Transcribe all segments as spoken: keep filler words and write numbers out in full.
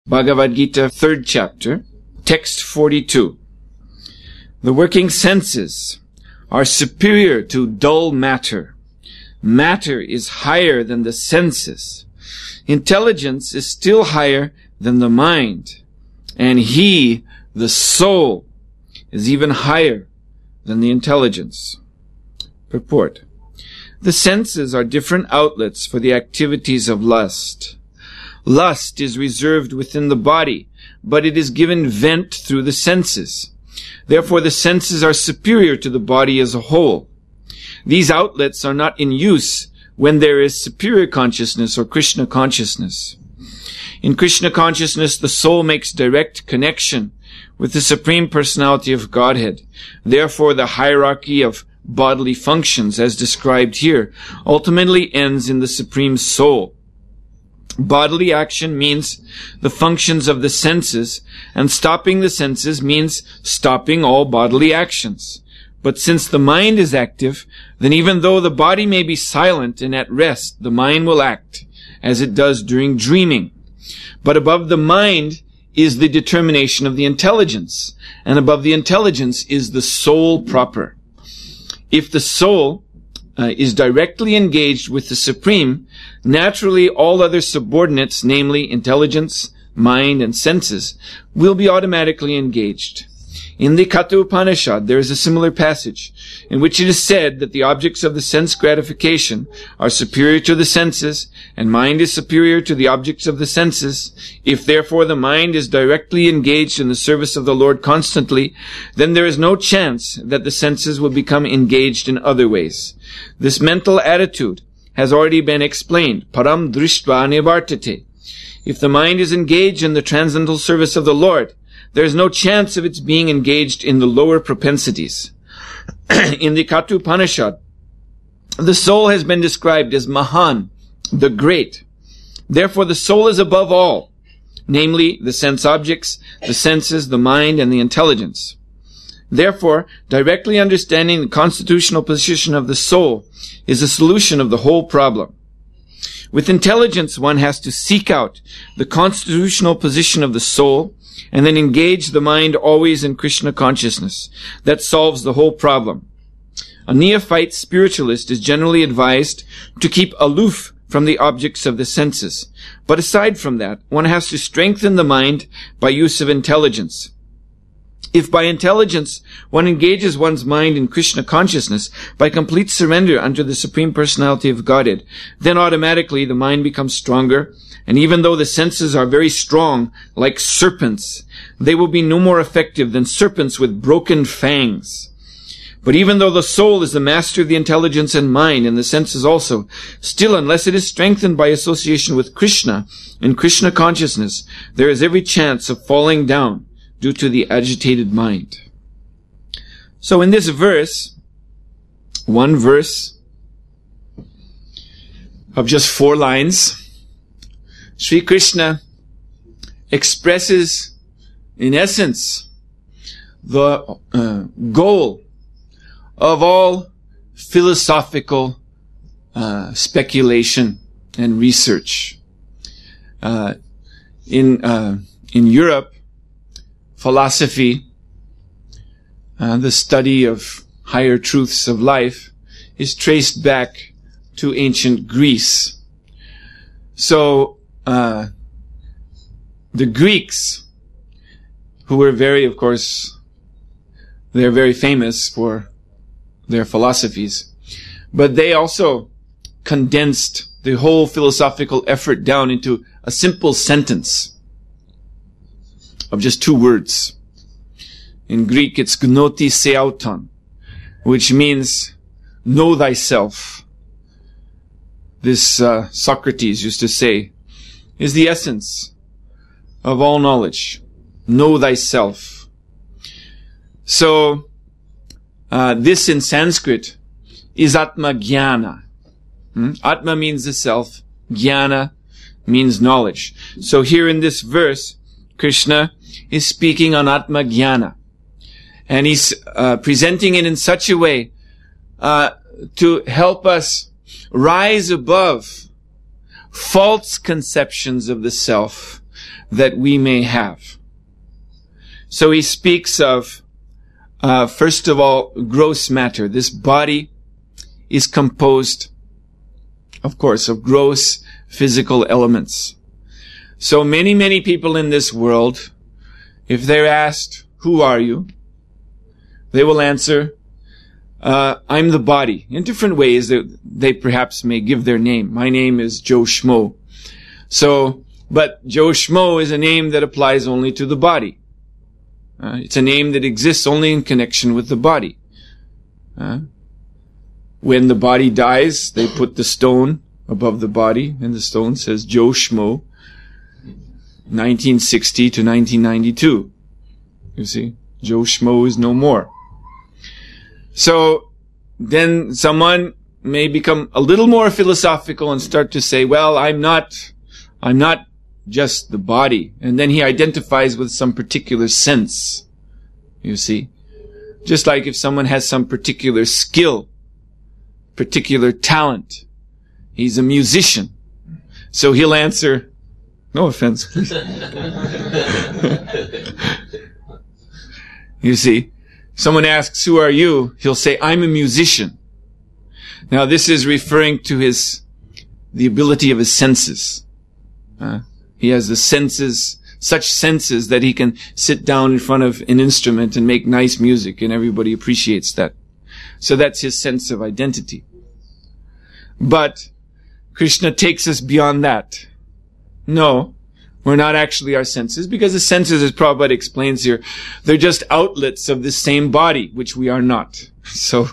Bhagavad Gita, third chapter, text forty-two. The working senses are superior to dull matter. Matter is higher than the senses. Intelligence is still higher than the mind. And he, the soul, is even higher than the intelligence. Purport. The senses are different outlets for the activities of lust. Lust is reserved within the body, but it is given vent through the senses. Therefore, the senses are superior to the body as a whole. These outlets are not in use when there is superior consciousness or Krishna consciousness. In Krishna consciousness, the soul makes direct connection with the Supreme Personality of Godhead. Therefore, the hierarchy of bodily functions, as described here, ultimately ends in the Supreme Soul. Bodily action means the functions of the senses, and stopping the senses means stopping all bodily actions. But since the mind is active, then even though the body may be silent and at rest, the mind will act, as it does during dreaming. But above the mind is the determination of the intelligence, and above the intelligence is the soul proper. If the soul uh, is directly engaged with the Supreme, naturally all other subordinates, namely intelligence, mind, and senses, will be automatically engaged. In the Katha Upanishad, there is a similar passage in which it is said that the objects of the sense gratification are superior to the senses, and mind is superior to the objects of the senses. If therefore the mind is directly engaged in the service of the Lord constantly, then there is no chance that the senses will become engaged in other ways. This mental attitude has already been explained. Param drishtva nivartate. If the mind is engaged in the transcendental service of the Lord, there is no chance of its being engaged in the lower propensities. In the Katha Upanishad, the soul has been described as Mahan, the great. Therefore, the soul is above all, namely the sense objects, the senses, the mind, and the intelligence. Therefore, directly understanding the constitutional position of the soul is a solution of the whole problem. With intelligence, one has to seek out the constitutional position of the soul and then engage the mind always in Krishna consciousness. That solves the whole problem. A neophyte spiritualist is generally advised to keep aloof from the objects of the senses. But aside from that, one has to strengthen the mind by use of intelligence. If by intelligence one engages one's mind in Krishna consciousness by complete surrender unto the Supreme Personality of Godhead, then automatically the mind becomes stronger, and even though the senses are very strong, like serpents, they will be no more effective than serpents with broken fangs. But even though the soul is the master of the intelligence and mind, and the senses also, still unless it is strengthened by association with Krishna and Krishna consciousness, there is every chance of falling down due to the agitated mind. So in this verse, one verse of just four lines, Sri Krishna expresses, in essence, the uh, goal of all philosophical uh, speculation and research. Uh, in uh, in Europe, philosophy, uh, the study of higher truths of life, is traced back to ancient Greece. So, uh, the Greeks, who were very, of course, they're very famous for their philosophies, but they also condensed the whole philosophical effort down into a simple sentence of just two words. In Greek, it's gnoti seauton, which means know thyself. This uh, Socrates used to say is the essence of all knowledge. Know thyself. So, uh, this in Sanskrit is Atma Jnana. Hmm? Atma means the self. Jnana means knowledge. So here in this verse, Krishna is speaking on Atma Jnana. And he's uh, presenting it in such a way uh, to help us rise above false conceptions of the self that we may have. So he speaks of, uh, first of all, gross matter. This body is composed, of course, of gross physical elements. So many, many people in this world, if they're asked, who are you? They will answer, uh, I'm the body. In different ways, they, they perhaps may give their name. My name is Joe Schmo. So, but Joe Schmo is a name that applies only to the body. Uh, it's a name that exists only in connection with the body. Uh, when the body dies, they put the stone above the body, and the stone says Joe Schmo, nineteen sixty to nineteen ninety-two. You see, Joe Schmo is no more. So then someone may become a little more philosophical and start to say, well, I'm not, I'm not just the body. And then he identifies with some particular sense. You see, just like if someone has some particular skill, particular talent, he's a musician. So he'll answer, no offense, please. You see, someone asks, who are you? He'll say, I'm a musician. Now this is referring to his, the ability of his senses. Uh, he has the senses, such senses that he can sit down in front of an instrument and make nice music, and everybody appreciates that. So that's his sense of identity. But Krishna takes us beyond that. No, we're not actually our senses, because the senses, as Prabhupada explains here, they're just outlets of the same body, which we are not. So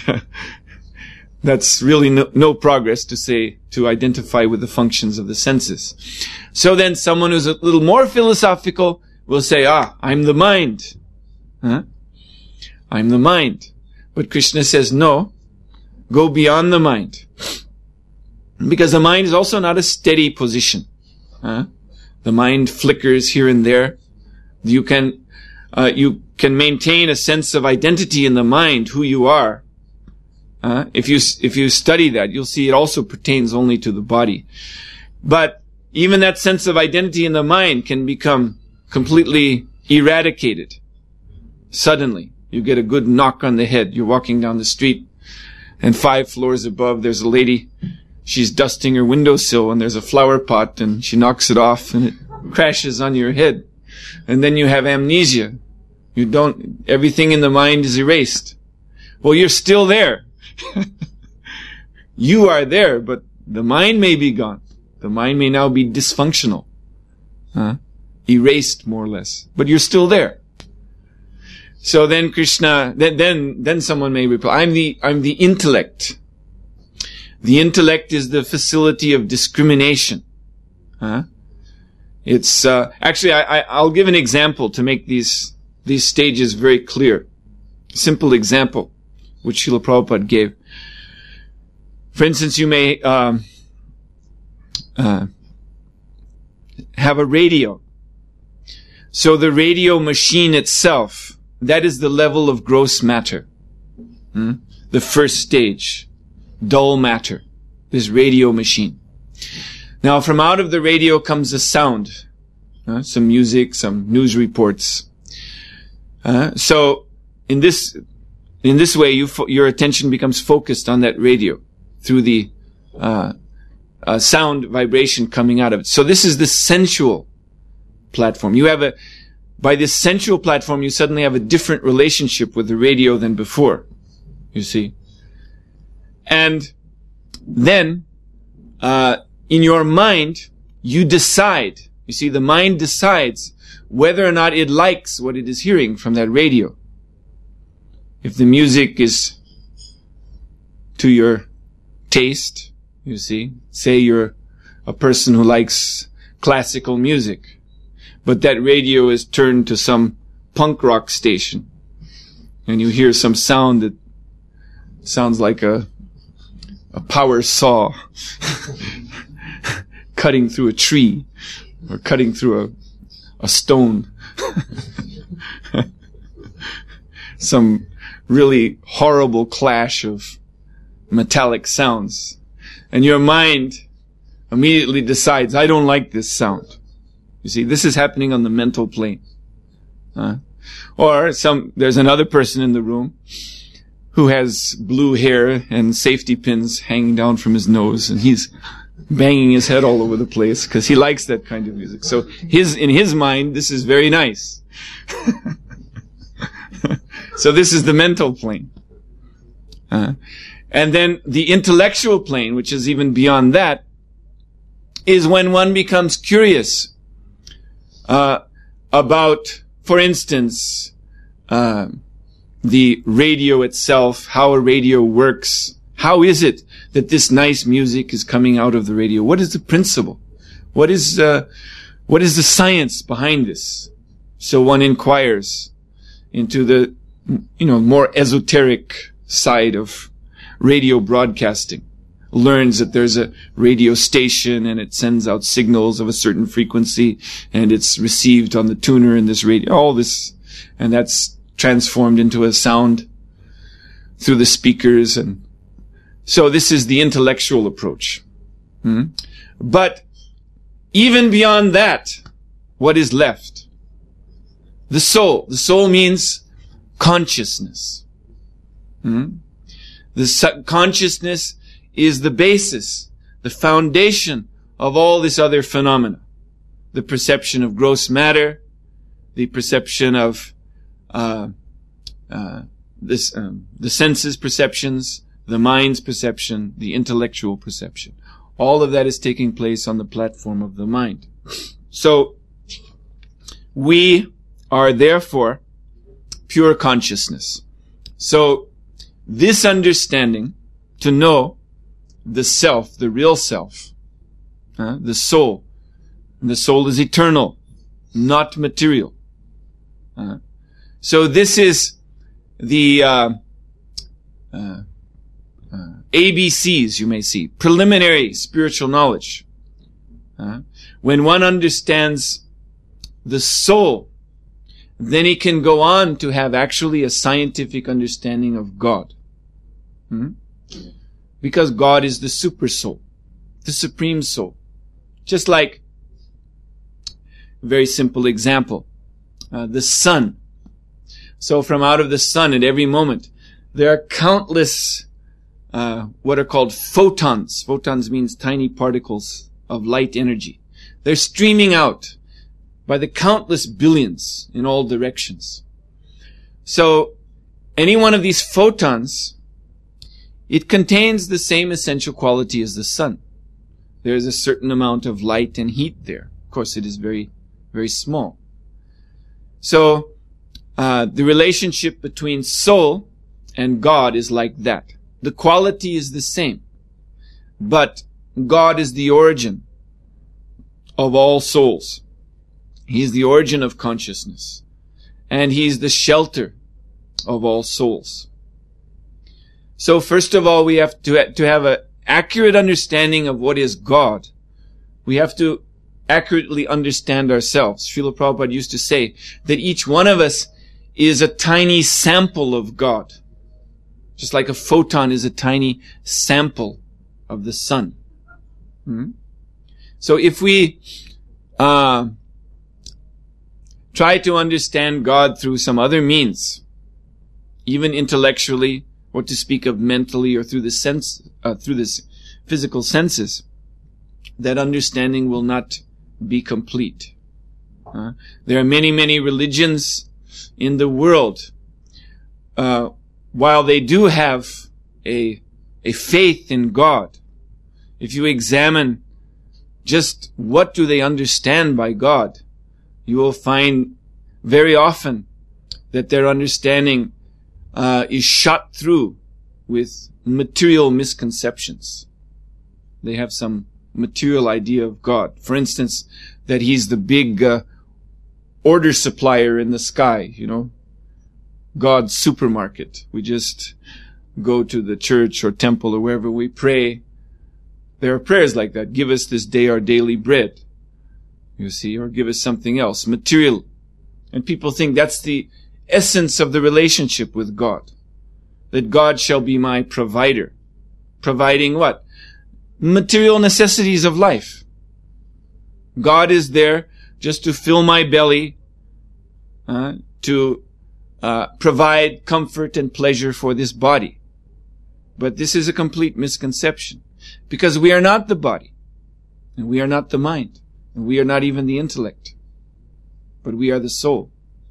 that's really no, no progress to say, to identify with the functions of the senses. So then someone who's a little more philosophical will say, ah, I'm the mind. Huh? I'm the mind. But Krishna says, no, go beyond the mind. Because the mind is also not a steady position. Huh? The mind flickers here and there. You can, uh, you can maintain a sense of identity in the mind, who you are. Uh, if you, if you study that, you'll see it also pertains only to the body. But even that sense of identity in the mind can become completely eradicated. Suddenly, you get a good knock on the head. You're walking down the street, and five floors above, there's a lady. She's dusting her windowsill, and there's a flower pot, and she knocks it off, and it crashes on your head. And then you have amnesia. You don't, everything in the mind is erased. Well, you're still there. You are there, but the mind may be gone. The mind may now be dysfunctional. Huh? Erased, more or less. But you're still there. So then Krishna, then, then, then someone may reply, I'm the, I'm the intellect. The intellect is the facility of discrimination. Huh? It's, uh, actually, I, I, I'll give an example to make these, these stages very clear. Simple example, which Srila Prabhupada gave. For instance, you may, um, uh, have a radio. So the radio machine itself, that is the level of gross matter. Hmm? The first stage. Dull matter. This radio machine. Now, from out of the radio comes a sound. Uh, some music, some news reports. Uh, so, in this, in this way, you fo- your attention becomes focused on that radio through the, uh, uh, sound vibration coming out of it. So this is the sensual platform. You have a, by this sensual platform, you suddenly have a different relationship with the radio than before. You see? And then, uh, in your mind, you decide. You see, the mind decides whether or not it likes what it is hearing from that radio. If the music is to your taste, you see, say you're a person who likes classical music, but that radio is turned to some punk rock station, and you hear some sound that sounds like a a power saw cutting through a tree or cutting through a, a stone. Some really horrible clash of metallic sounds. And your mind immediately decides, I don't like this sound. You see, this is happening on the mental plane. Uh, or some, there's another person in the room who has blue hair and safety pins hanging down from his nose, and he's banging his head all over the place because he likes that kind of music. So his, in his mind, this is very nice. So this is the mental plane. Uh, and then the intellectual plane, which is even beyond that, is when one becomes curious uh, about, for instance, uh, the radio itself, how a radio works. How is it that this nice music is coming out of the radio? What is the principle? What is uh, what is the science behind this? So one inquires into the, you know, more esoteric side of radio broadcasting, learns that there's a radio station and it sends out signals of a certain frequency and it's received on the tuner in this radio, all this, and that's transformed into a sound through the speakers. And so this is the intellectual approach. Hmm? But even beyond that, what is left? The soul. The soul means consciousness. Hmm? The su- consciousness is the basis, the foundation of all this other phenomena. The perception of gross matter, the perception of uh, uh, this, um, the senses perceptions, the mind's perception, the intellectual perception. All of that is taking place on the platform of the mind. So, we are therefore pure consciousness. So, this understanding, to know the self, the real self, uh, the soul, the soul is eternal, not material. Uh, so this is the uh, uh, uh, A B Cs, you may see, preliminary spiritual knowledge. Uh, when one understands the soul, then he can go on to have actually a scientific understanding of God. Hmm? Because God is the super soul, the supreme soul. Just like, very simple example, uh, the sun. So from out of the sun at every moment, there are countless uh, what are called photons. Photons means tiny particles of light energy. They're streaming out by the countless billions in all directions. So any one of these photons, it contains the same essential quality as the sun. There is a certain amount of light and heat there. Of course, it is very, very small. So uh, the relationship between soul and God is like that. The quality is the same, but God is the origin of all souls. He is the origin of consciousness, and He is the shelter of all souls. So first of all, we have to, to have an accurate understanding of what is God. We have to accurately understand ourselves. Srila Prabhupada used to say that each one of us is a tiny sample of God. Just like a photon is a tiny sample of the sun. Hmm? So if we uh, try to understand God through some other means, even intellectually, or to speak of mentally, or through the sense, uh, through this physical senses, that understanding will not be complete. Uh, there are many, many religions in the world. Uh, while they do have a a faith in God, if you examine just what do they understand by God, you will find very often that their understanding uh, is shot through with material misconceptions. They have some material idea of God. For instance, that He's the big uh, order supplier in the sky, you know, God's supermarket. We just go to the church or temple or wherever we pray. There are prayers like that. Give us this day our daily bread, you see, or give us something else, material. And people think that's the essence of the relationship with God. That God shall be my provider. Providing what? Material necessities of life. God is there just to fill my belly, uh, to uh, provide comfort and pleasure for this body. But this is a complete misconception, because we are not the body, and we are not the mind, and we are not even the intellect, but we are the soul.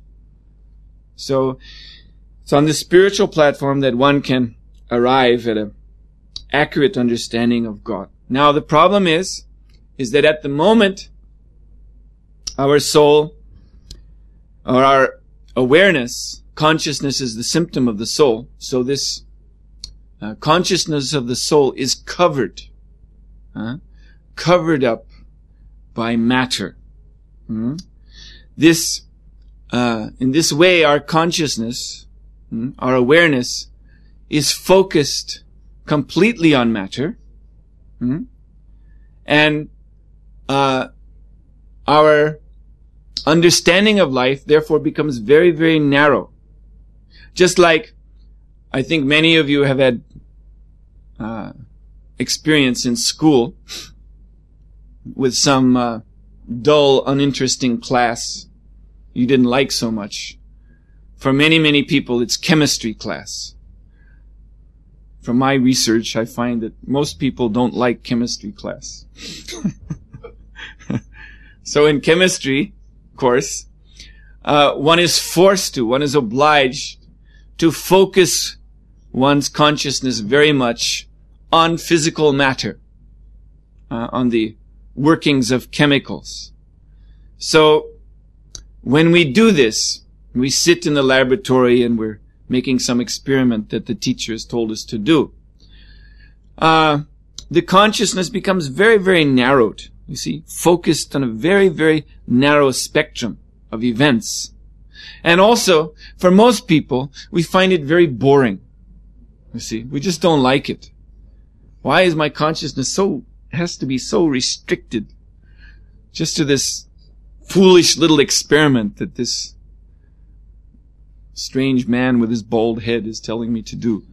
So it's on the spiritual platform that one can arrive at an accurate understanding of God. Now the problem is, is that at the moment, our soul, or our awareness, consciousness is the symptom of the soul. So this uh, consciousness of the soul is covered, uh, covered up by matter. Mm? This, uh, in this way, our consciousness, mm, our awareness, is focused completely on matter, mm? and uh, our understanding of life therefore becomes very, very narrow. Just like I think many of you have had uh, experience in school with some uh, dull, uninteresting class you didn't like so much. For many, many people, it's chemistry class. From my research, I find that most people don't like chemistry class. So in chemistry course, uh, one is forced to, one is obliged to focus one's consciousness very much on physical matter, uh, on the workings of chemicals. So when we do this, we sit in the laboratory and we're making some experiment that the teacher has told us to do. Uh, the consciousness becomes very, very narrowed, you see, focused on a very, very narrow spectrum of events. And also, for most people, we find it very boring. You see, we just don't like it. Why is my consciousness so, has to be so restricted just to this foolish little experiment that this strange man with his bald head is telling me to do?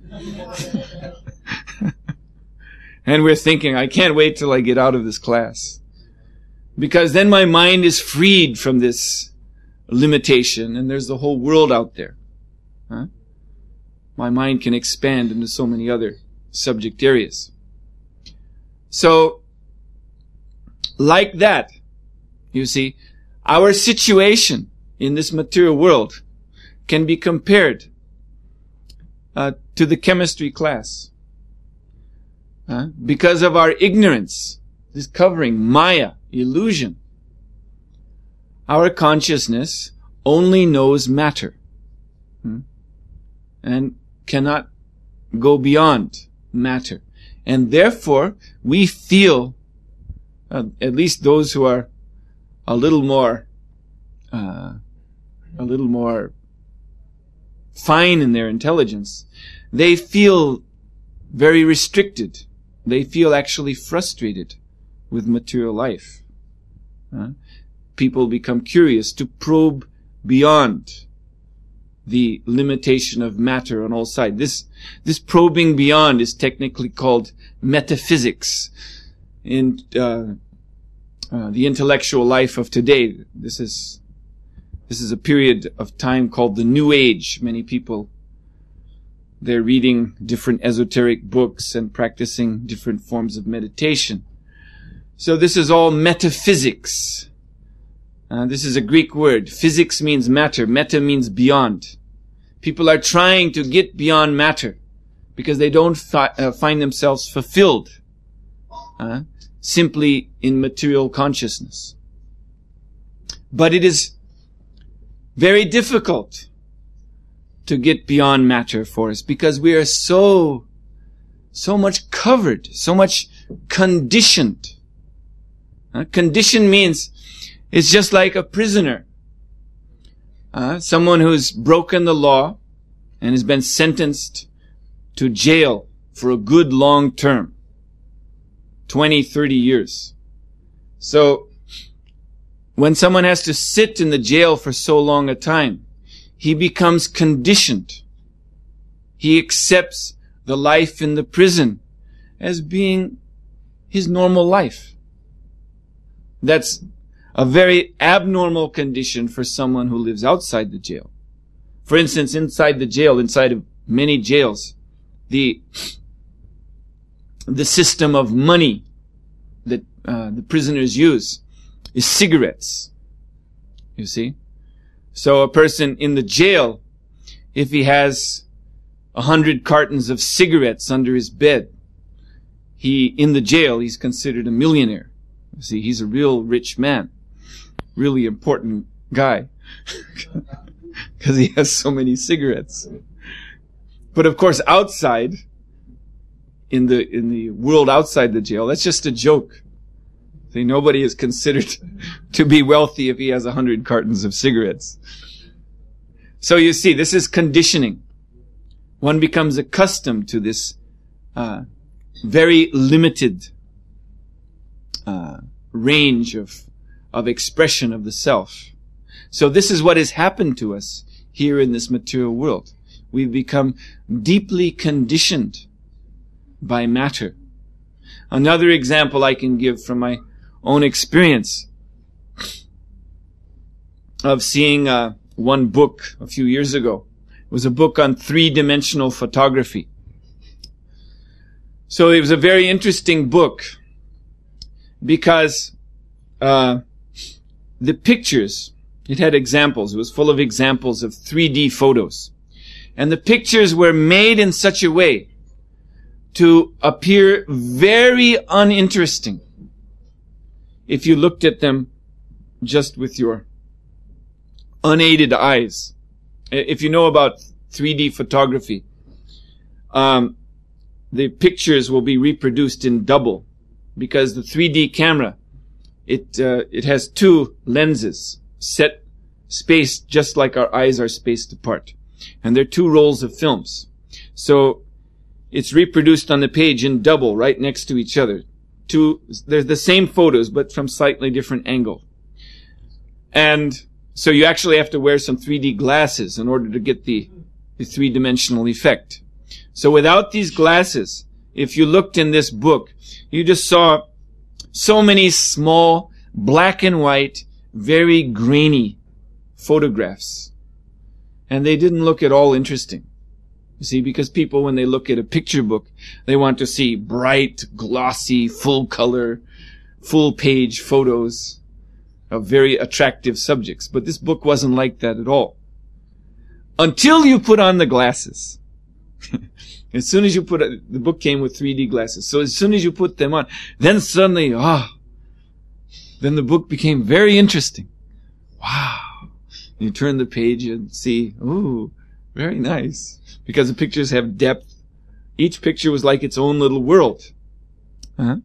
And we're thinking, I can't wait till I get out of this class, because then my mind is freed from this limitation and there's the whole world out there. Huh? My mind can expand into so many other subject areas. So, like that, you see, our situation in this material world can be compared uh, to the chemistry class. Uh, because of our ignorance, this covering, Maya, illusion, our consciousness only knows matter, hmm? and cannot go beyond matter. And therefore, we feel, uh, at least those who are a little more, uh, a little more fine in their intelligence, they feel very restricted. They feel actually frustrated with material life. Uh, people become curious to probe beyond the limitation of matter on all sides. This, this probing beyond is technically called metaphysics. In uh, uh, the intellectual life of today, this is this is a period of time called the New Age. Many people, they're reading different esoteric books and practicing different forms of meditation. So this is all metaphysics. Uh, this is a Greek word. Physics means matter. Meta means beyond. People are trying to get beyond matter because they don't fi- uh, find themselves fulfilled uh, simply in material consciousness. But it is very difficult to get beyond matter for us because we are so, so much covered, so much conditioned. Uh, condition means it's just like a prisoner. Uh, someone who's broken the law and has been sentenced to jail for a good long term. twenty, thirty years. So, when someone has to sit in the jail for so long a time, he becomes conditioned. He accepts the life in the prison as being his normal life. That's a very abnormal condition for someone who lives outside the jail. For instance, inside the jail, inside of many jails, the the system of money that uh, the prisoners use is cigarettes. You see? So a person in the jail, if he has a hundred cartons of cigarettes under his bed, he, in the jail, he's considered a millionaire. You see, he's a real rich man. Really important guy. Because he has so many cigarettes. But of course, outside, in the, in the world outside the jail, that's just a joke. See, nobody is considered to be wealthy if he has a hundred cartons of cigarettes. So you see, this is conditioning. One becomes accustomed to this uh, very limited uh, range of of expression of the self. So this is what has happened to us here in this material world. We've become deeply conditioned by matter. Another example I can give from my own experience of seeing uh, one book a few years ago. It was a book on three-dimensional photography. So it was a very interesting book because uh, the pictures, it had examples. It was full of examples of three D photos. And the pictures were made in such a way to appear very uninteresting if you looked at them just with your unaided eyes. If you know about three D photography, um, the pictures will be reproduced in double because the three D camera, it uh, it has two lenses set spaced just like our eyes are spaced apart, and they're two rolls of films. So it's reproduced on the page in double, right next to each other. Two, they're the same photos, but from slightly different angle. And so you actually have to wear some three D glasses in order to get the, the three-dimensional effect. So without these glasses, if you looked in this book, you just saw so many small, black and white, very grainy photographs. And they didn't look at all interesting. You see, because people, when they look at a picture book, they want to see bright, glossy, full color, full page photos of very attractive subjects. But this book wasn't like that at all. Until you put on the glasses. As soon as you put it, the book came with three D glasses. So as soon as you put them on, then suddenly, ah, then the book became very interesting. Wow. You turn the page and see, ooh, very nice. Because the pictures have depth. Each picture was like its own little world. Uh-huh.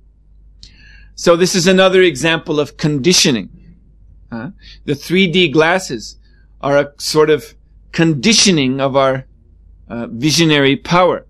So this is another example of conditioning. Uh, the three D glasses are a sort of conditioning of our uh, visionary power.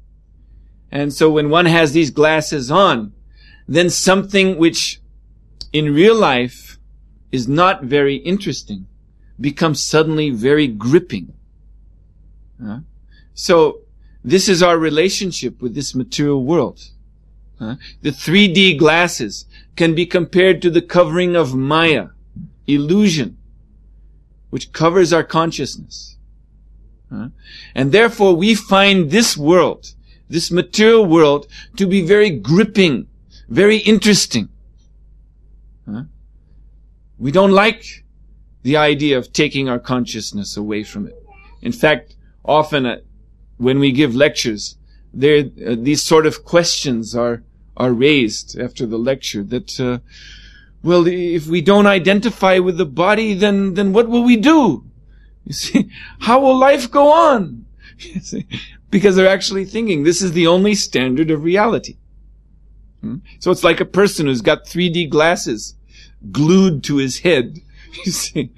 And so when one has these glasses on, then something which in real life is not very interesting becomes suddenly very gripping. Uh, so this is our relationship with this material world. Uh, the three D glasses can be compared to the covering of Maya, illusion, which covers our consciousness. Uh, and therefore we find this world, this material world, to be very gripping, very interesting. Uh, we don't like the idea of taking our consciousness away from it. In fact, often uh, when we give lectures, there uh, these sort of questions are are raised after the lecture that, uh, well, if we don't identify with the body, then then what will we do? You see, how will life go on? You see? Because they're actually thinking this is the only standard of reality. Hmm? So it's like a person who's got three D glasses glued to his head. You see.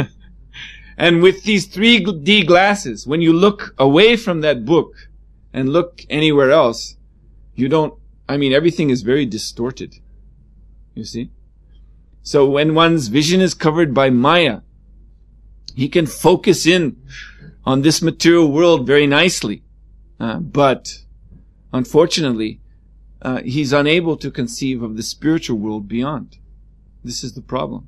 And with these three D glasses, when you look away from that book and look anywhere else, you don't, I mean, everything is very distorted. You see? So when one's vision is covered by Maya, he can focus in on this material world very nicely. Uh, but, unfortunately, uh, he's unable to conceive of the spiritual world beyond. This is the problem.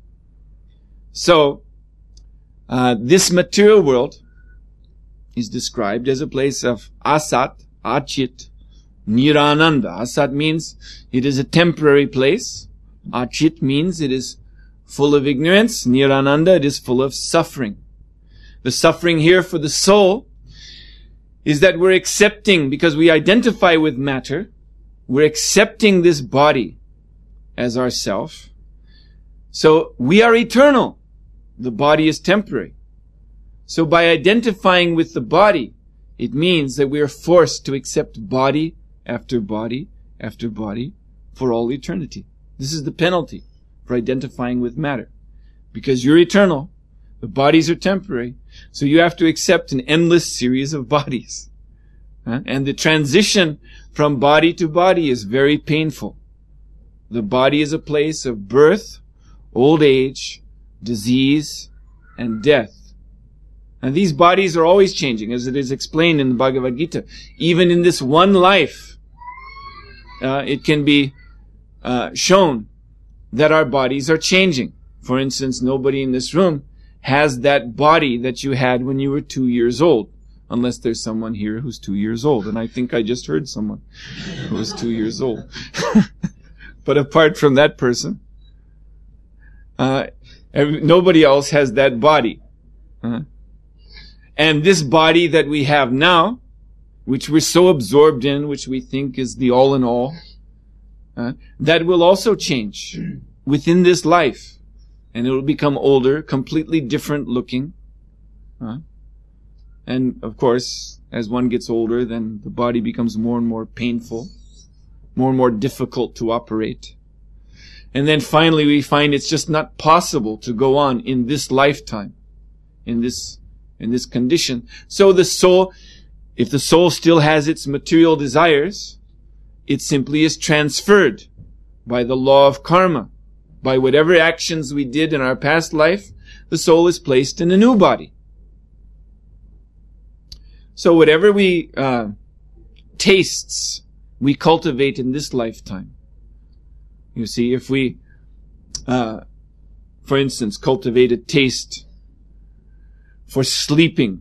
So, uh, this material world is described as a place of asat, achit, nirananda. Asat means it is a temporary place. Achit means it is full of ignorance. Nirananda, it is full of suffering. The suffering here for the soul is that we're accepting, because we identify with matter, we're accepting this body as ourself. So we are eternal. The body is temporary. So by identifying with the body, it means that we are forced to accept body after body after body for all eternity. This is the penalty for identifying with matter. Because you're eternal, the bodies are temporary, so you have to accept an endless series of bodies. Huh? And the transition from body to body is very painful. The body is a place of birth, old age, disease, and death. And these bodies are always changing, as it is explained in the Bhagavad Gita. Even in this one life, uh, it can be uh, shown that our bodies are changing. For instance, nobody in this room has that body that you had when you were two years old, unless there's someone here who's two years old. And I think I just heard someone who was two years old. But apart from that person, uh, every, nobody else has that body. Uh, and this body that we have now, which we're so absorbed in, which we think is the all in all, uh, that will also change within this life. And it will become older, completely different looking. Uh, and of course, as one gets older, then the body becomes more and more painful, more and more difficult to operate. And then finally we find it's just not possible to go on in this lifetime, in this, in this condition. So the soul, if the soul still has its material desires, it simply is transferred by the law of karma. By whatever actions we did in our past life, the soul is placed in a new body. So whatever we, uh, tastes we cultivate in this lifetime. You see, if we, uh, for instance, cultivate a taste for sleeping,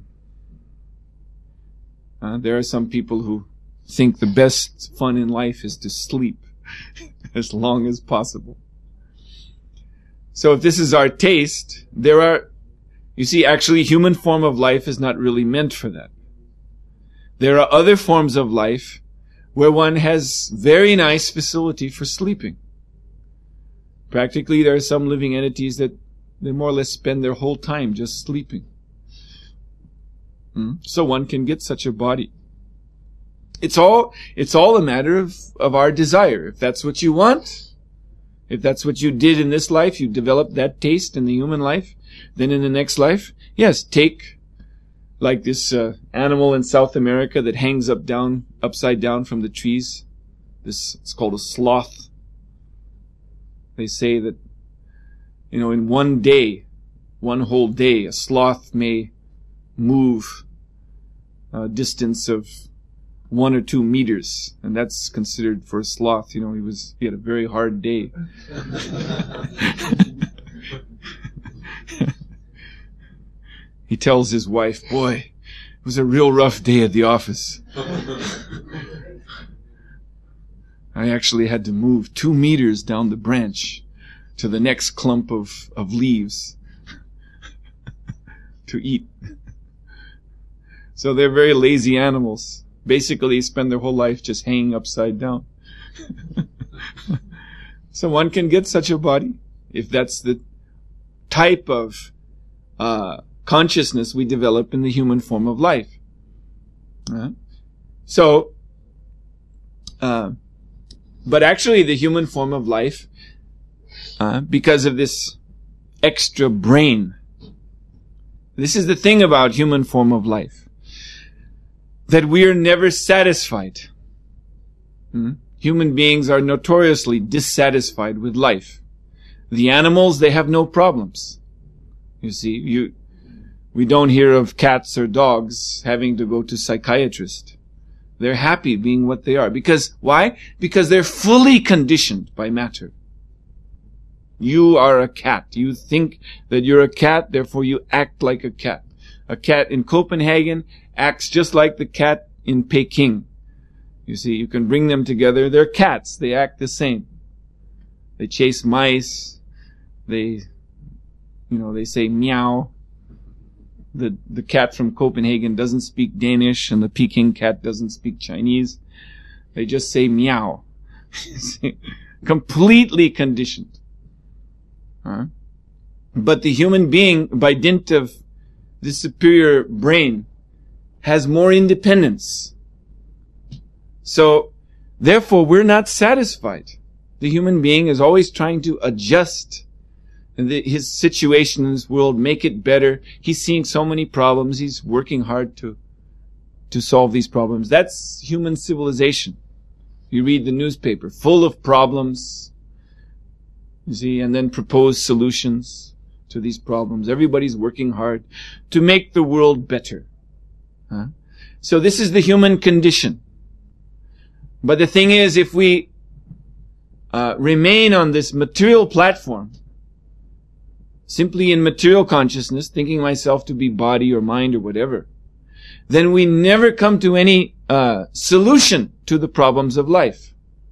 uh, there are some people who think the best fun in life is to sleep as long as possible. So if this is our taste, there are, you see, actually human form of life is not really meant for that. There are other forms of life where one has very nice facility for sleeping. Practically, there are some living entities that they more or less spend their whole time just sleeping. Hmm? So one can get such a body. It's all, it's all a matter of, of our desire. If that's what you want, if that's what you did in this life, you developed that taste in the human life, then in the next life, yes, take like this uh, animal in South America that hangs up down, upside down from the trees. This, it's called a sloth. They say that, you know, in one day, one whole day, a sloth may move a distance of one or two meters, and that's considered for a sloth. You know, he was he had a very hard day. He tells his wife, "Boy, it was a real rough day at the office. I actually had to move two meters down the branch to the next clump of, of leaves to eat." So they're very lazy animals. Basically spend their whole life just hanging upside down. So one can get such a body if that's the type of uh, consciousness we develop in the human form of life. Uh, so, uh, but actually the human form of life, uh, because of this extra brain, this is the thing about human form of life, that we are never satisfied. Hmm? Human beings are notoriously dissatisfied with life. The animals, they have no problems. You see, you, we don't hear of cats or dogs having to go to psychiatrist. They're happy being what they are. Because, why? Because they're fully conditioned by matter. You are a cat. You think that you're a cat, therefore you act like a cat. A cat in Copenhagen acts just like the cat in Peking. You see, you can bring them together. They're cats. They act the same. They chase mice. They, you know, they say meow. The, the cat from Copenhagen doesn't speak Danish, and the Peking cat doesn't speak Chinese. They just say meow. Completely conditioned. Huh? But the human being, by dint of the superior brain, has more independence. So, therefore, we're not satisfied. The human being is always trying to adjust the, his situation in this world, make it better. He's seeing so many problems. He's working hard to, to solve these problems. That's human civilization. You read the newspaper, full of problems, you see, and then propose solutions to these problems. Everybody's working hard to make the world better. Huh? So this is the human condition. But the thing is, if we uh, remain on this material platform, simply in material consciousness, thinking myself to be body or mind or whatever, then we never come to any uh, solution to the problems of life.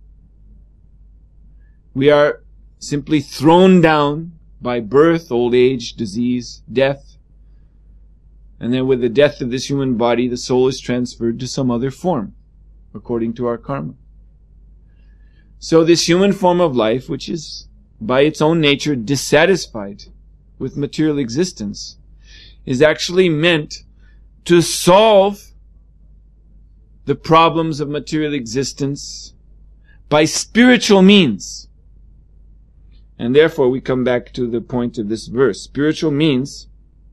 We are simply thrown down by birth, old age, disease, death. And then with the death of this human body, the soul is transferred to some other form, according to our karma. So this human form of life, which is by its own nature dissatisfied with material existence, is actually meant to solve the problems of material existence by spiritual means. And therefore we come back to the point of this verse. Spiritual means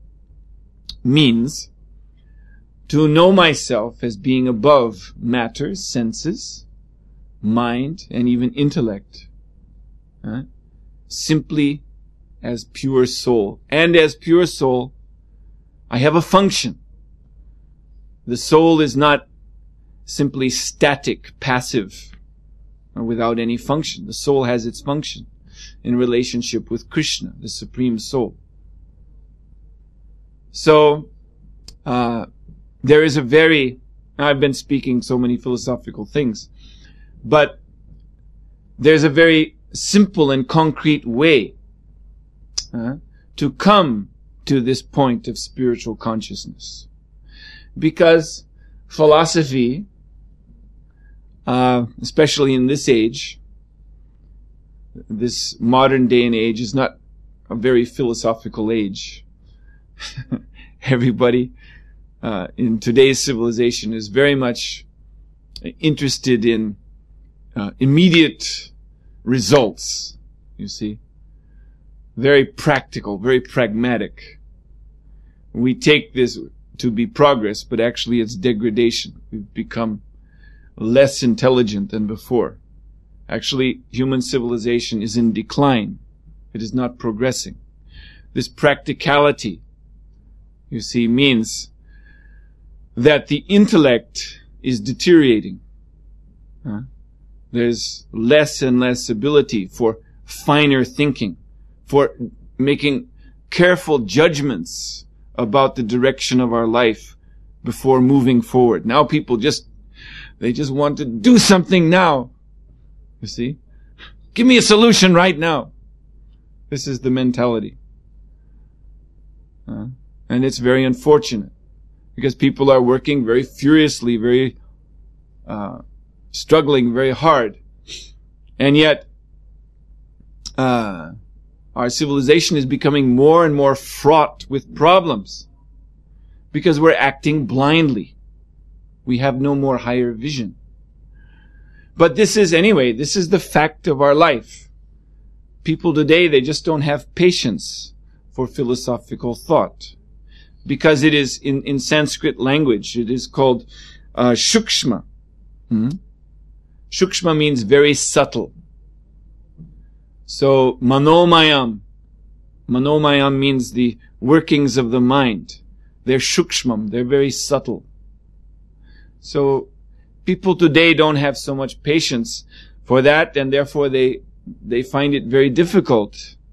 means to know myself as being above matter, senses, mind, and even intellect. Huh? Simply as pure soul. And as pure soul, I have a function. The soul is not simply static, passive, or without any function. The soul has its function in relationship with Krishna, the Supreme Soul. So, uh, there is a very, I've been speaking so many philosophical things, but there's a very simple and concrete way uh, to come to this point of spiritual consciousness. Because philosophy, uh, especially in this age, this modern day and age, is not a very philosophical age. Everybody uh, in today's civilization is very much interested in uh, immediate results, you see. Very practical, very pragmatic. We take this to be progress, but actually it's degradation. We've become less intelligent than before. Actually, human civilization is in decline. It is not progressing. This practicality, you see, means that the intellect is deteriorating. Huh? There's less and less ability for finer thinking, for making careful judgments about the direction of our life before moving forward. Now people just, they just want to do something now. You see? Give me a solution right now. This is the mentality. Uh, and it's very unfortunate because people are working very furiously, very, uh, struggling very hard. And yet, uh, our civilization is becoming more and more fraught with problems because we're acting blindly. We have no more higher vision. But this is, anyway, this is the fact of our life. People today, they just don't have patience for philosophical thought. Because it is, in, in Sanskrit language, it is called uh, shukshma. Hmm? Shukshma means very subtle. So, manomayam. Manomayam means the workings of the mind. They're shukshmam, they're very subtle. So, people today don't have so much patience for that, and therefore they they find it very difficult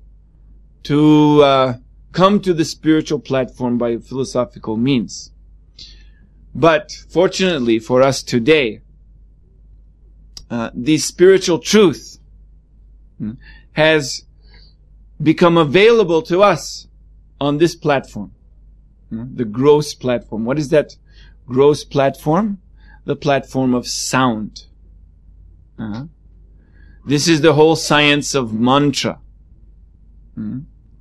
to uh, come to the spiritual platform by philosophical means. But fortunately for us today, uh, the spiritual truth has become available to us on this platform, the gross platform. What is that gross platform? The platform of sound. Uh-huh. This is the whole science of mantra. Mm-hmm.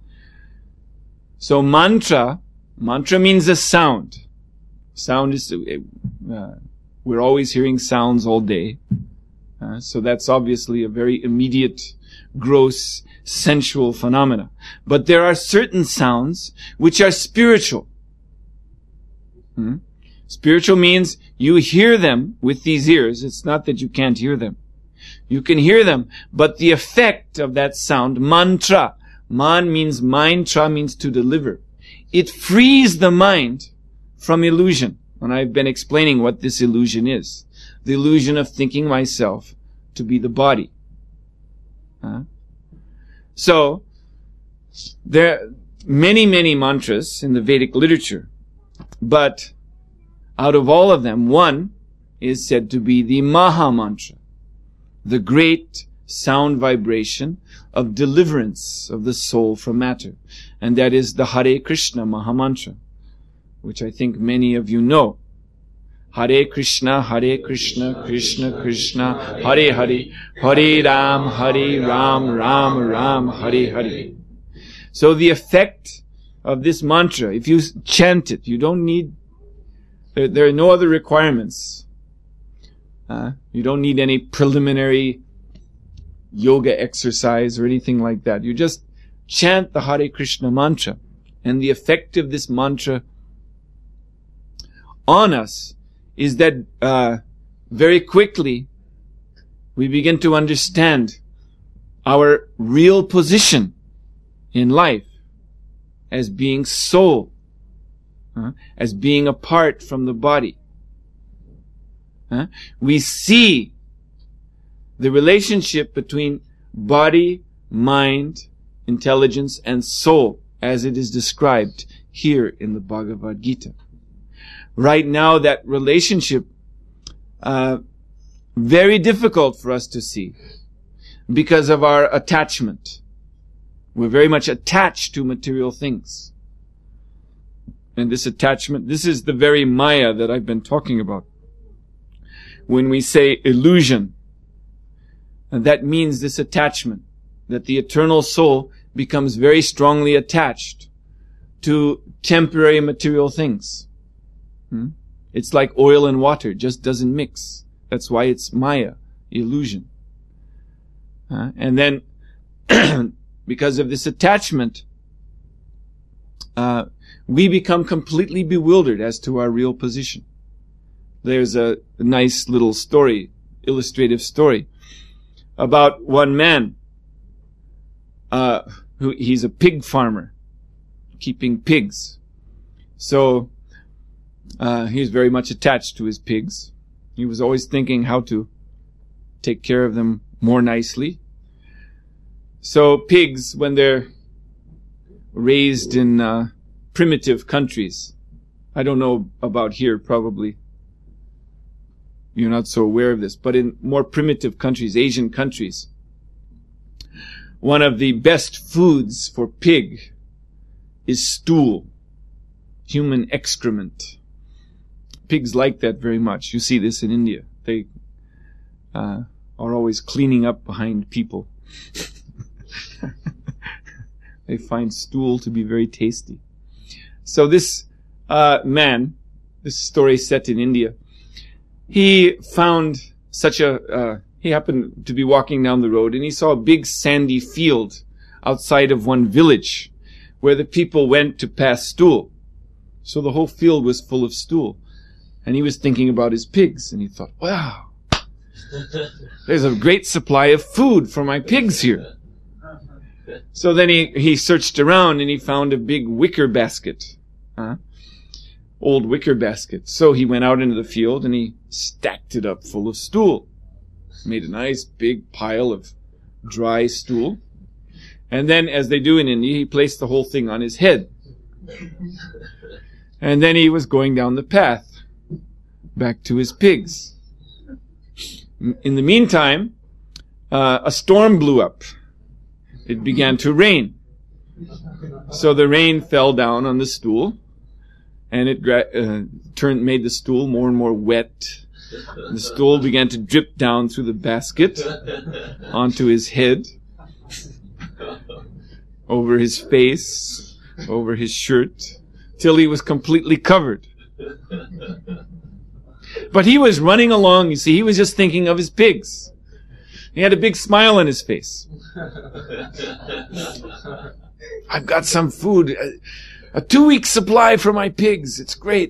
So mantra, mantra means a sound. Sound is, uh, we're always hearing sounds all day. Uh, so that's obviously a very immediate, gross, sensual phenomena. But there are certain sounds which are spiritual. Hmm? Spiritual means you hear them with these ears. It's not that you can't hear them. You can hear them, but the effect of that sound, mantra, man means mind, tra means to deliver. It frees the mind from illusion. And I've been explaining what this illusion is. The illusion of thinking myself to be the body. Huh? So, there are many, many mantras in the Vedic literature. But out of all of them, one is said to be the Maha Mantra, the great sound vibration of deliverance of the soul from matter. And that is the Hare Krishna Maha Mantra, which I think many of you know. Hare Krishna, Hare Krishna, Krishna Krishna, Hare Hare, Hare Ram, Hare Ram, Ram Ram, Hare Hare. So the effect of this mantra, if you chant it, you don't need, there, there are no other requirements. Uh, you don't need any preliminary yoga exercise or anything like that. You just chant the Hare Krishna mantra. And the effect of this mantra on us is that uh, very quickly we begin to understand our real position in life as being soul, uh, as being apart from the body. Uh, we see the relationship between body, mind, intelligence, and soul as it is described here in the Bhagavad Gita. Right now, that relationship, uh, very difficult for us to see because of our attachment. We're very much attached to material things. And this attachment, this is the very Maya that I've been talking about. When we say illusion, and that means this attachment, that the eternal soul becomes very strongly attached to temporary material things. Hmm? It's like oil and water, just doesn't mix. That's why it's Maya, illusion. Uh, and then, because of this attachment, uh, we become completely bewildered as to our real position. There's a nice little story, illustrative story, about one man, uh, who, he's a pig farmer, keeping pigs. So, uh, he was very much attached to his pigs. He was always thinking how to take care of them more nicely. So pigs, when they're raised in, uh, primitive countries, I don't know about here, probably you're not so aware of this, but in more primitive countries, Asian countries, one of the best foods for pig is stool, human excrement. Pigs like that very much. You see this in India. They uh, are always cleaning up behind people. They find stool to be very tasty. So this uh, man, this story is set in India, he found such a, uh, he happened to be walking down the road and he saw a big sandy field outside of one village where the people went to pass stool. So the whole field was full of stool. And he was thinking about his pigs and he thought, wow, there's a great supply of food for my pigs here. So then he, he searched around and he found a big wicker basket. Huh? Old wicker basket. So he went out into the field and he stacked it up full of stool. Made a nice big pile of dry stool. And then, as they do in India, he placed the whole thing on his head. And then he was going down the path back to his pigs. In the meantime, uh, a storm blew up. It began to rain. So the rain fell down on the stool, and it uh, turned, made the stool more and more wet. The stool began to drip down through the basket onto his head, over his face, over his shirt, till he was completely covered. But he was running along, you see, he was just thinking of his pigs. He had a big smile on his face. I've got some food, a, a two-week supply for my pigs. It's great.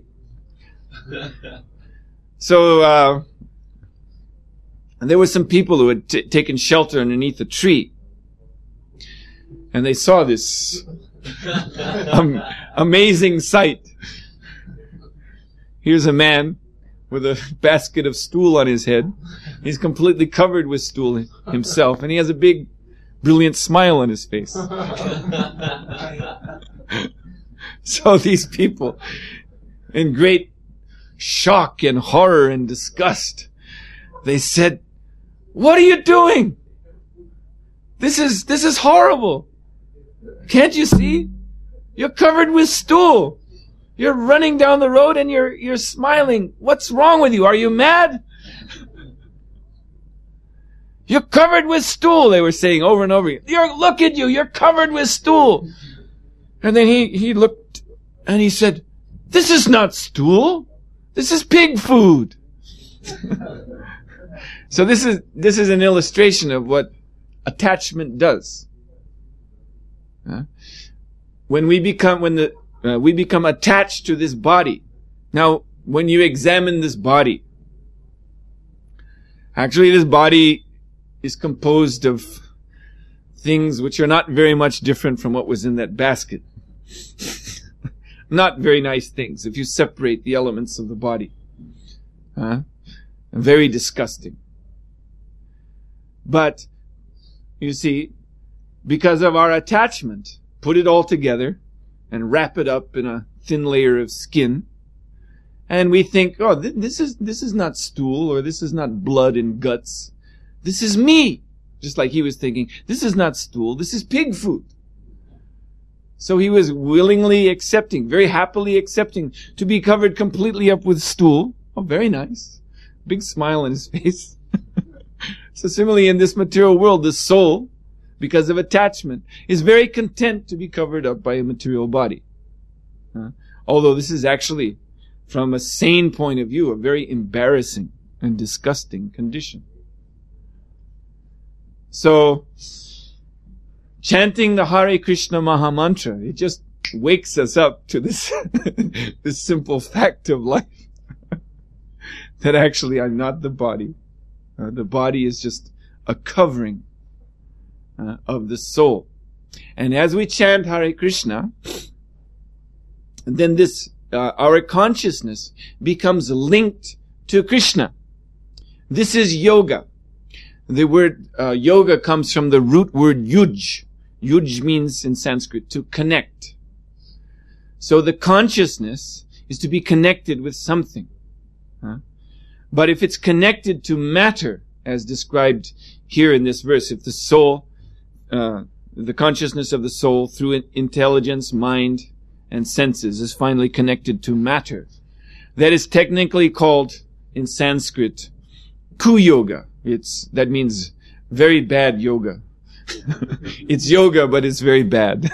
So, uh, and there were some people who had t- taken shelter underneath a tree. And they saw this um, amazing sight. Here's a man with a basket of stool on his head. He's completely covered with stool himself, and he has a big, brilliant smile on his face. So these people, in great shock and horror and disgust, they said, "What are you doing? This is, this is horrible. Can't you see? You're covered with stool. You're running down the road and you're, you're smiling. What's wrong with you? Are you mad? You're covered with stool," they were saying over and over again. You're, look at you. You're covered with stool. And then he, he looked and he said, "This is not stool. This is pig food." So this is, this is an illustration of what attachment does. Huh? When we become, when the, uh, we become attached to this body. Now, when you examine this body, actually this body is composed of things which are not very much different from what was in that basket. Not very nice things if you separate the elements of the body. Huh? Very disgusting. But, you see, because of our attachment, put it all together and wrap it up in a thin layer of skin, and we think, oh, th- this is this is not stool, or this is not blood and guts. This is me. Just like he was thinking, this is not stool, this is pig food. So he was willingly accepting, very happily accepting, to be covered completely up with stool. Oh, very nice. Big smile on his face. So similarly, in this material world, the soul, because of attachment, is very content to be covered up by a material body. Uh, although this is actually, from a sane point of view, a very embarrassing and disgusting condition. So, chanting the Hare Krishna Maha Mantra, it just wakes us up to this, this simple fact of life. That actually I'm not the body. Uh, the body is just a covering uh, of the soul. And as we chant Hare Krishna, then this, uh, our consciousness becomes linked to Krishna. This is yoga. The word uh, yoga comes from the root word yuj. Yuj means in Sanskrit to connect. So the consciousness is to be connected with something. Huh? But if it's connected to matter, as described here in this verse, if the soul, uh, the consciousness of the soul through intelligence, mind, and senses is finally connected to matter, that is technically called in Sanskrit Kuyoga. It's, that means very bad yoga. It's yoga, but it's very bad.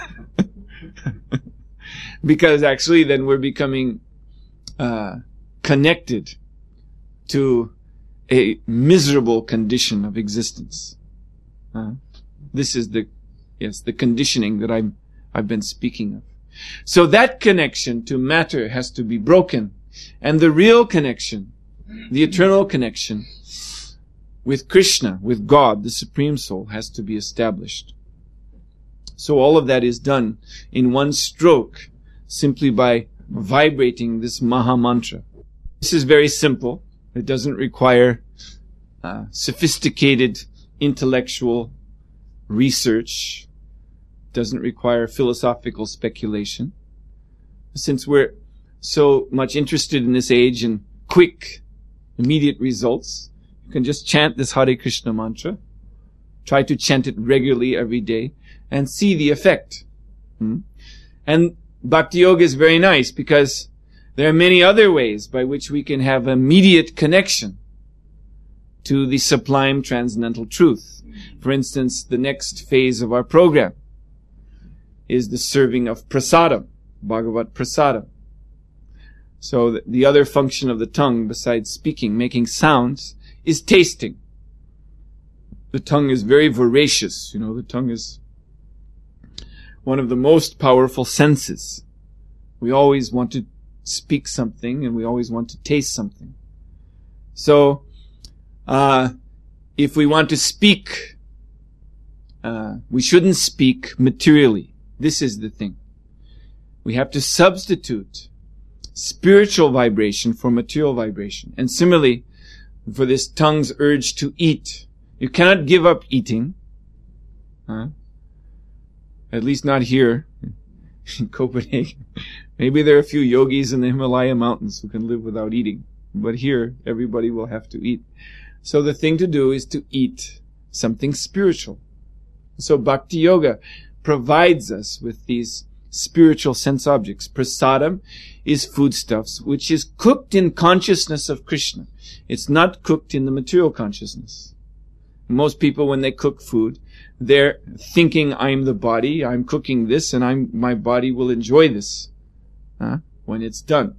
Because actually then we're becoming uh, connected to a miserable condition of existence. Uh, this is the, yes, the conditioning that I'm, I've been speaking of. So that connection to matter has to be broken. And the real connection, the eternal connection with Krishna, with God, the Supreme Soul, has to be established. So all of that is done in one stroke, simply by vibrating this Maha Mantra. This is very simple. It doesn't require uh, sophisticated intellectual research doesn't require philosophical speculation. Since we're so much interested in this age in quick, immediate results, you can just chant this Hare Krishna mantra. Try to chant it regularly every day and see the effect. Hmm? And Bhakti Yoga is very nice because there are many other ways by which we can have immediate connection to the sublime transcendental truth. For instance, the next phase of our program is the serving of prasadam, Bhagavat prasadam. So the other function of the tongue, besides speaking, making sounds, is tasting. The tongue is very voracious. You know, the tongue is one of the most powerful senses. We always want to speak something and we always want to taste something. So, uh, if we want to speak, uh, we shouldn't speak materially. This is the thing. We have to substitute spiritual vibration for material vibration. And similarly, for this tongue's urge to eat, you cannot give up eating. Huh? At least not here in Copenhagen. Maybe there are a few yogis in the Himalaya mountains who can live without eating. But here, everybody will have to eat. So the thing to do is to eat something spiritual. So Bhakti Yoga provides us with these spiritual sense objects. Prasadam is foodstuffs, which is cooked in consciousness of Krishna. It's not cooked in the material consciousness. Most people, when they cook food, they're thinking, I'm the body, I'm cooking this, and I'm my body will enjoy this huh, when it's done.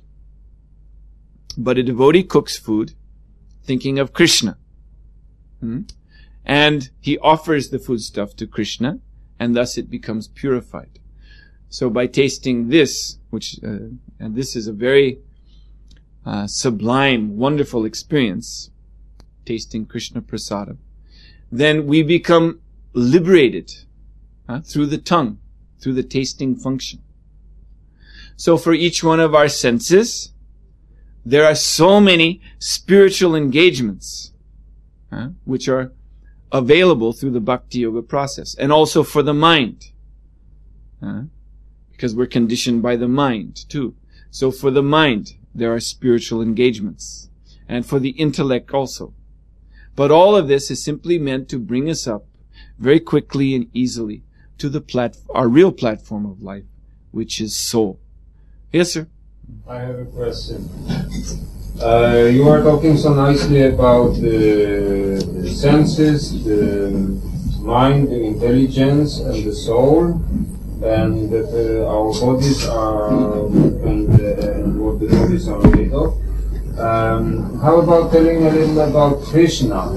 But a devotee cooks food thinking of Krishna. Hmm? And he offers the foodstuff to Krishna, and thus it becomes purified. So by tasting this, which, uh, and this is a very uh, sublime, wonderful experience, tasting Krishna prasadam, then we become liberated uh, through the tongue, through the tasting function. So for each one of our senses, there are so many spiritual engagements uh, which are available through the Bhakti Yoga process. And also for the mind. Uh, because we're conditioned by the mind too. So for the mind, there are spiritual engagements. And for the intellect also. But all of this is simply meant to bring us up very quickly and easily to the plat- our real platform of life, which is soul. Yes, sir? I have a question. Uh, you are talking so nicely about the, the senses, the mind, the intelligence, and the soul, and that uh, our bodies are, and, uh, and what the bodies are made of. Um, how about telling a little about Krishna?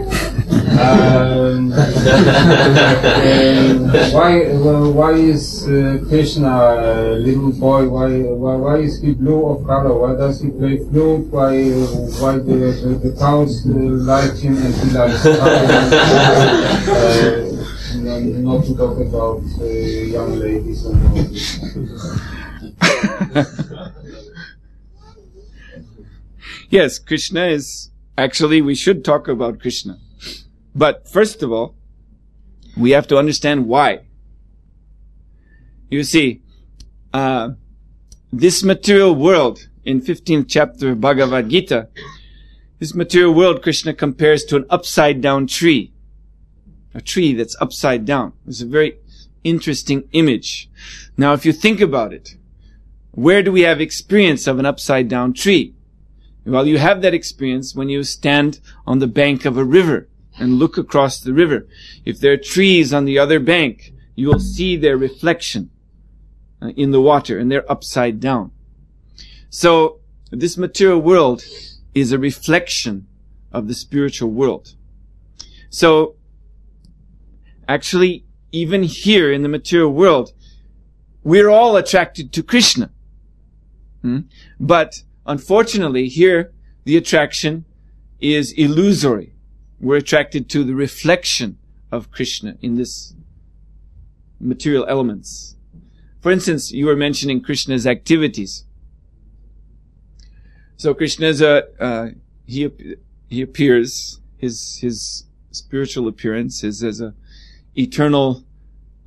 Um, and why well, why is uh, Krishna a little boy? Why, why why is he blue of color? Why does he play flute? Why why the the, the cows uh, like him and he likes cows? uh, not to talk about uh, young ladies and all this. Yes, Krishna is, actually we should talk about Krishna. But first of all, we have to understand why. You see, uh, this material world, in fifteenth chapter of Bhagavad Gita, this material world Krishna compares to an upside down tree. A tree that's upside down. It's a very interesting image. Now if you think about it, where do we have experience of an upside down tree? Well, you have that experience when you stand on the bank of a river and look across the river. If there are trees on the other bank, you will see their reflection uh, in the water, and they're upside down. So, this material world is a reflection of the spiritual world. So, actually, even here in the material world, we're all attracted to Krishna. Hmm? But, unfortunately, here, the attraction is illusory. We're attracted to the reflection of Krishna in this material elements. For instance, you were mentioning Krishna's activities. So Krishna's a, uh, he, he appears, his, his spiritual appearance is as a eternal,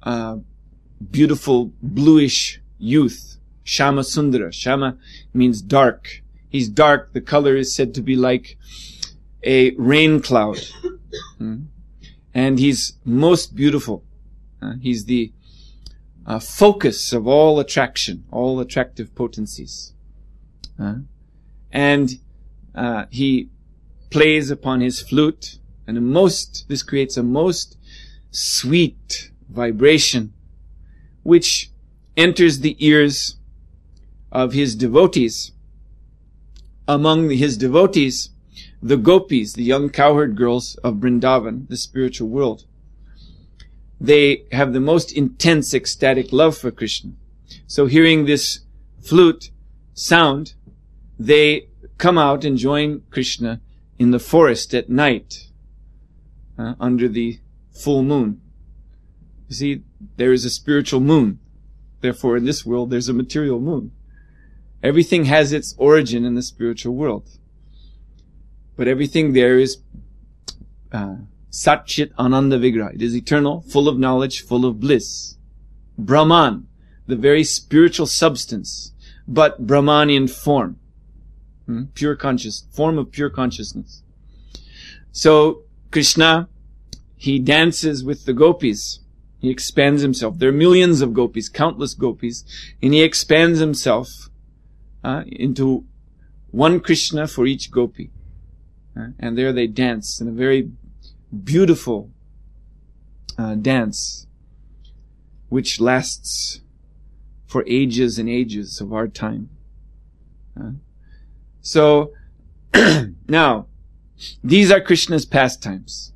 uh, beautiful bluish youth, Shama Sundara. Shama means dark. He's dark. The color is said to be like a rain cloud. Hmm? And he's most beautiful. Uh, he's the uh, focus of all attraction, all attractive potencies. Uh, and uh, he plays upon his flute, and a most, this creates a most sweet vibration which enters the ears of his devotees. Among his devotees, the gopis, the young cowherd girls of Vrindavan, the spiritual world, they have the most intense ecstatic love for Krishna. So hearing this flute sound, they come out and join Krishna in the forest at night, uh, under the full moon. You see, there is a spiritual moon. Therefore, in this world, there's a material moon. Everything has its origin in the spiritual world. But everything there is uh, Sat Chit Ananda Vigraha. It is eternal, full of knowledge, full of bliss. Brahman, the very spiritual substance, but Brahman in form. Hmm? Pure conscious, form of pure consciousness. So, Krishna, he dances with the gopis. He expands himself. There are millions of gopis, countless gopis, and he expands himself uh, into one Krishna for each gopi. Uh, and there they dance in a very beautiful uh, dance, which lasts for ages and ages of our time. Uh, so, now, these are Krishna's pastimes.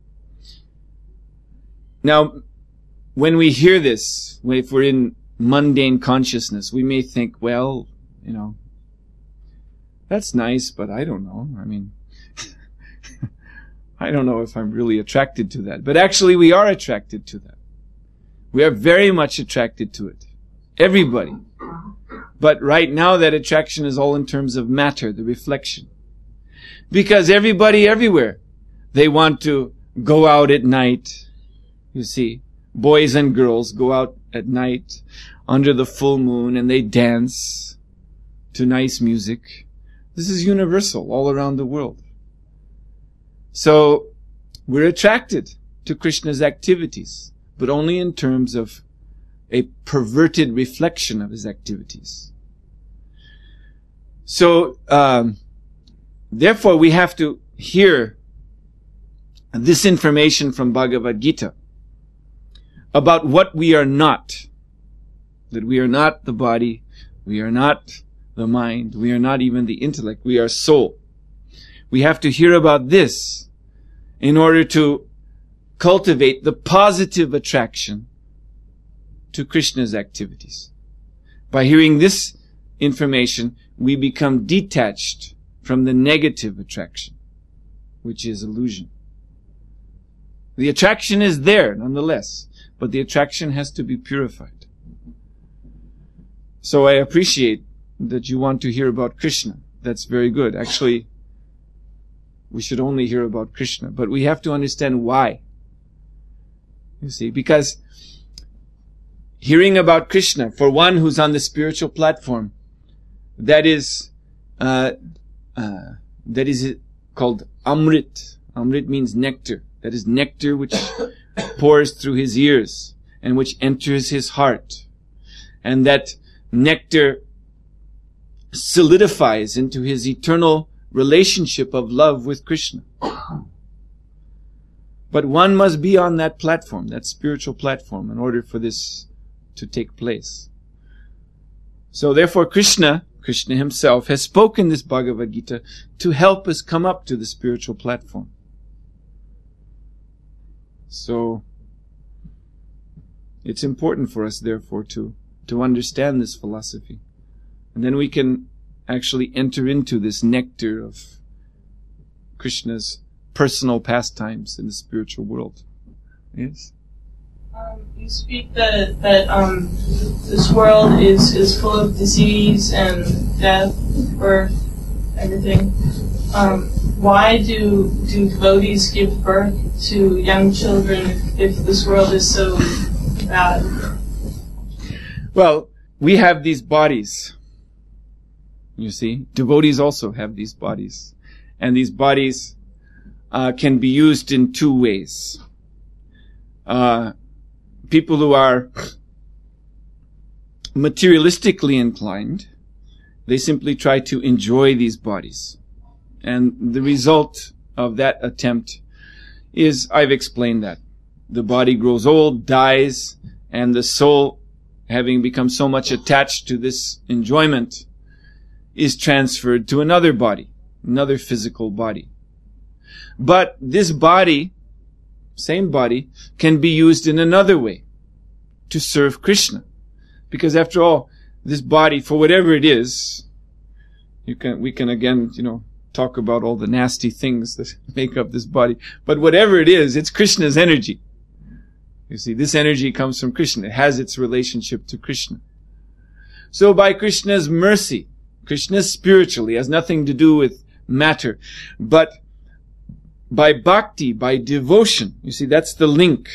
Now, when we hear this, if we're in mundane consciousness, we may think, well, you know, that's nice, but I don't know. I mean, I don't know if I'm really attracted to that. But actually, we are attracted to that. We are very much attracted to it. Everybody. But right now, that attraction is all in terms of matter, the reflection. Because everybody everywhere, they want to go out at night. You see, boys and girls go out at night under the full moon and they dance to nice music. This is universal all around the world. So, we're attracted to Krishna's activities, but only in terms of a perverted reflection of his activities. So, um, therefore we have to hear this information from Bhagavad Gita about what we are not. That we are not the body, we are not the mind, we are not even the intellect, we are soul. We have to hear about this in order to cultivate the positive attraction to Krishna's activities. By hearing this information, we become detached from the negative attraction, which is illusion. The attraction is there, nonetheless, but the attraction has to be purified. So I appreciate that you want to hear about Krishna. That's very good. Actually, we should only hear about Krishna, but we have to understand why. You see, because hearing about Krishna, for one who's on the spiritual platform, that is, uh, uh, that is called Amrit. Amrit means nectar. That is nectar which pours through his ears and which enters his heart. And that nectar solidifies into his eternal relationship of love with Krishna. But one must be on that platform, that spiritual platform, in order for this to take place. So therefore Krishna, Krishna himself, has spoken this Bhagavad Gita to help us come up to the spiritual platform. So it's important for us, therefore, to, to understand this philosophy. And then we can actually enter into this nectar of Krishna's personal pastimes in the spiritual world. Yes? Um, you speak that that um, this world is, is full of disease and death, birth, everything. Um, why do do devotees give birth to young children if, if this world is so bad? Well, we have these bodies. You see, devotees also have these bodies. And these bodies uh, can be used in two ways. Uh, people who are materialistically inclined, they simply try to enjoy these bodies. And the result of that attempt is, I've explained that. The body grows old, dies, and the soul, having become so much attached to this enjoyment, is transferred to another body, another physical body. But this body, same body, can be used in another way, to serve Krishna. Because after all, this body, for whatever it is, you can, we can again, you know, talk about all the nasty things that make up this body. But whatever it is, it's Krishna's energy. You see, this energy comes from Krishna. It has its relationship to Krishna. So by Krishna's mercy, Krishna spiritually has nothing to do with matter, but by bhakti, by devotion, you see, that's the link.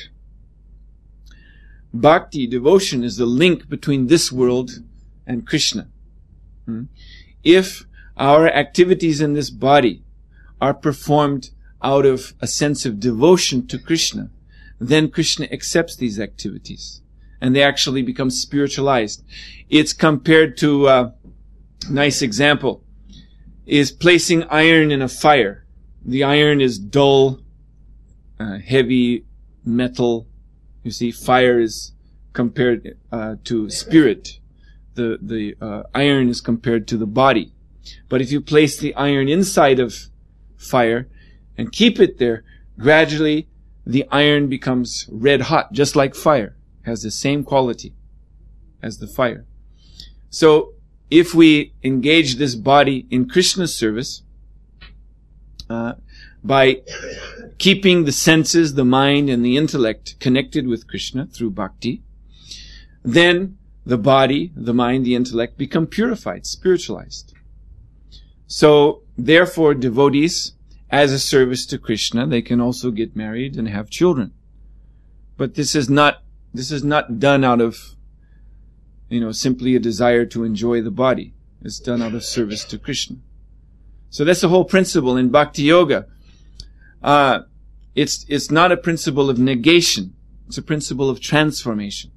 Bhakti, devotion, is the link between this world and Krishna. Hmm? If our activities in this body are performed out of a sense of devotion to Krishna, then Krishna accepts these activities, and they actually become spiritualized. It's compared to, uh, nice example, is placing iron in a fire. The iron is dull, uh, heavy metal. You see, fire is compared uh, to spirit. The the uh, iron is compared to the body. But if you place the iron inside of fire and keep it there, gradually the iron becomes red hot, just like fire. Has the same quality as the fire. So if we engage this body in Krishna's service, uh, by keeping the senses, the mind, and the intellect connected with Krishna through bhakti, then the body, the mind, the intellect become purified, spiritualized. So, therefore, devotees, as a service to Krishna, they can also get married and have children. But this is not, this is not done out of, you know, simply a desire to enjoy the body. It's done out of service to Krishna. So that's the whole principle in Bhakti Yoga. Uh, it's, it's not a principle of negation. It's a principle of transformation.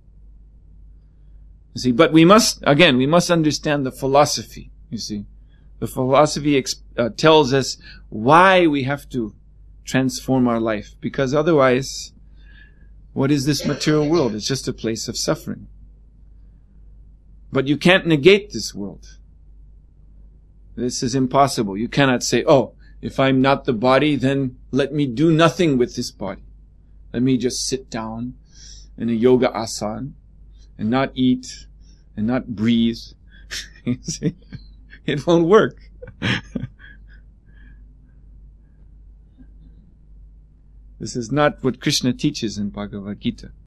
You see, but we must, again, we must understand the philosophy, you see. The philosophy ex- uh, tells us why we have to transform our life. Because otherwise, what is this material world? It's just a place of suffering. But you can't negate this world. This is impossible. You cannot say, oh, if I'm not the body, then let me do nothing with this body. Let me just sit down in a yoga asana and not eat and not breathe. You see? It won't work. This is not what Krishna teaches in Bhagavad Gita.